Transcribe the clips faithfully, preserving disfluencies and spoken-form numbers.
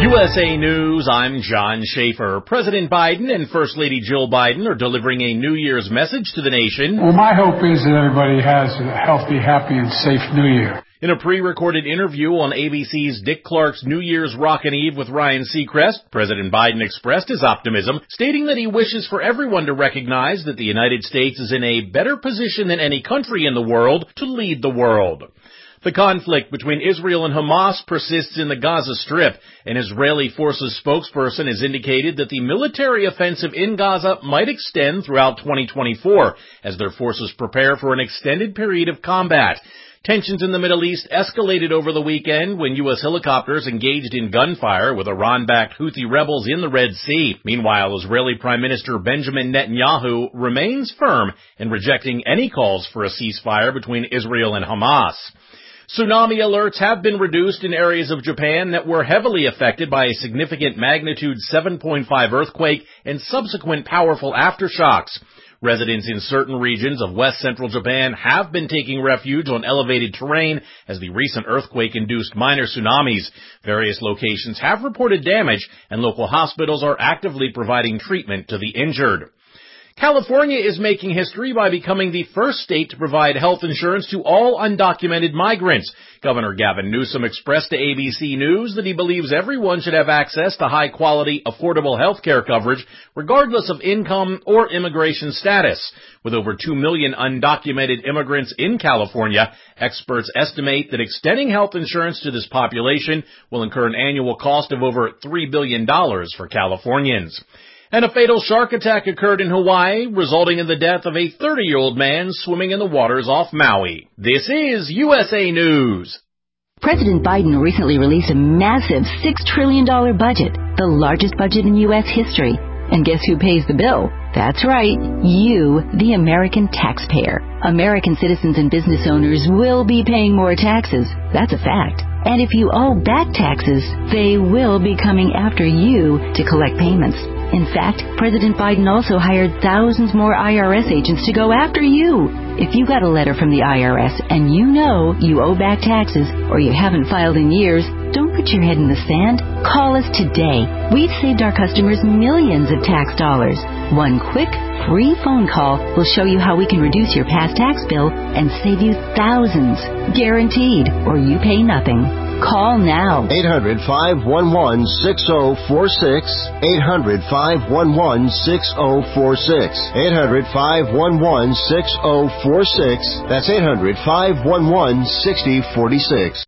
U S A News, I'm John Schaefer. President Biden and First Lady Jill Biden are delivering a New Year's message to the nation. Well, my hope is that everybody has a healthy, happy, and safe New Year. In a pre-recorded interview on A B C's Dick Clark's New Year's Rockin' Eve with Ryan Seacrest, President Biden expressed his optimism, stating that he wishes for everyone to recognize that the United States is in a better position than any country in the world to lead the world. The conflict between Israel and Hamas persists in the Gaza Strip. An Israeli forces spokesperson has indicated that the military offensive in Gaza might extend throughout twenty twenty-four as their forces prepare for an extended period of combat. Tensions in the Middle East escalated over the weekend when U S helicopters engaged in gunfire with Iran-backed Houthi rebels in the Red Sea. Meanwhile, Israeli Prime Minister Benjamin Netanyahu remains firm in rejecting any calls for a ceasefire between Israel and Hamas. Tsunami alerts have been reduced in areas of Japan that were heavily affected by a significant magnitude seven point five earthquake and subsequent powerful aftershocks. Residents in certain regions of west-central Japan have been taking refuge on elevated terrain as the recent earthquake induced minor tsunamis. Various locations have reported damage, and local hospitals are actively providing treatment to the injured. California is making history by becoming the first state to provide health insurance to all undocumented migrants. Governor Gavin Newsom expressed to A B C News that he believes everyone should have access to high-quality, affordable health care coverage, regardless of income or immigration status. With over two million undocumented immigrants in California, experts estimate that extending health insurance to this population will incur an annual cost of over three billion dollars for Californians. And a fatal shark attack occurred in Hawaii, resulting in the death of a thirty-year-old man swimming in the waters off Maui. This is U S A News. President Biden recently released a massive six trillion dollars budget, the largest budget in U S history. And guess who pays the bill? That's right, you, the American taxpayer. American citizens and business owners will be paying more taxes. That's a fact. And if you owe back taxes, they will be coming after you to collect payments. In fact, President Biden also hired thousands more I R S agents to go after you. If you got a letter from the I R S and you know you owe back taxes or you haven't filed in years, don't put your head in the sand. Call us today. We've saved our customers millions of tax dollars. One quick, free phone call will show you how we can reduce your past tax bill and save you thousands. Guaranteed, or you pay nothing. Call now. eight hundred, five one one, six oh four six. eight hundred, five one one, six oh four six. eight hundred, five one one, six oh four six. That's eight hundred, five one one, six oh four six.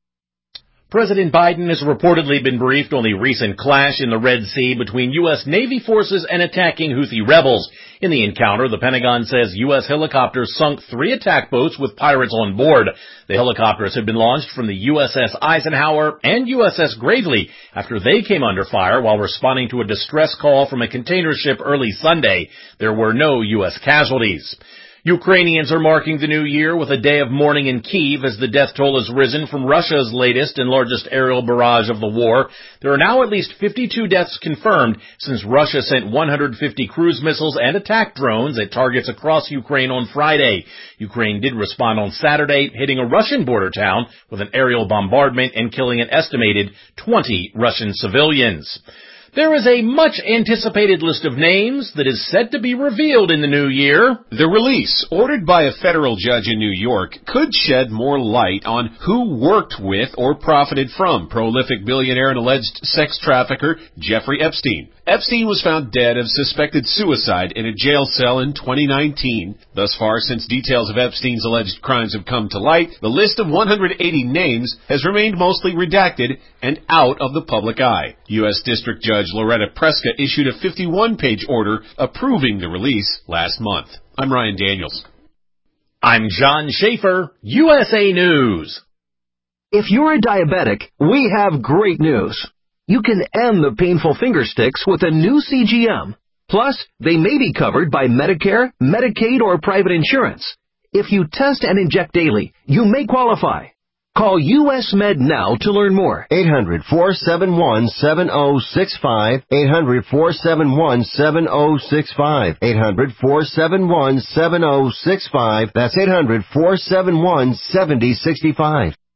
President Biden has reportedly been briefed on the recent clash in the Red Sea between U S Navy forces and attacking Houthi rebels. In the encounter, the Pentagon says U S helicopters sunk three attack boats with pirates on board. The helicopters had been launched from the U S S Eisenhower and U S S Gravely after they came under fire while responding to a distress call from a container ship early Sunday. There were no U S casualties. Ukrainians are marking the new year with a day of mourning in Kyiv as the death toll has risen from Russia's latest and largest aerial barrage of the war. There are now at least fifty-two deaths confirmed since Russia sent one hundred fifty cruise missiles and attack drones at targets across Ukraine on Friday. Ukraine did respond on Saturday, hitting a Russian border town with an aerial bombardment and killing an estimated twenty Russian civilians. There is a much-anticipated list of names that is set to be revealed in the new year. The release, ordered by a federal judge in New York, could shed more light on who worked with or profited from prolific billionaire and alleged sex trafficker Jeffrey Epstein. Epstein was found dead of suspected suicide in a jail cell in twenty nineteen. Thus far, since details of Epstein's alleged crimes have come to light, the list of one hundred eighty names has remained mostly redacted and out of the public eye. U S District Judge Loretta Preska issued a fifty-one page order approving the release last month. I'm Ryan Daniels. I'm John Schaefer, U S A News. If you're a diabetic, we have great news. You can end the painful finger sticks with a new C G M. Plus, they may be covered by Medicare, Medicaid, or private insurance. If you test and inject daily, you may qualify. Call U S Med now to learn more. eight hundred, four seven one, seven oh six five. eight hundred, four seven one, seven oh six five. eight hundred, four seven one, seven oh six five. That's eight hundred, four seven one, seven oh six five.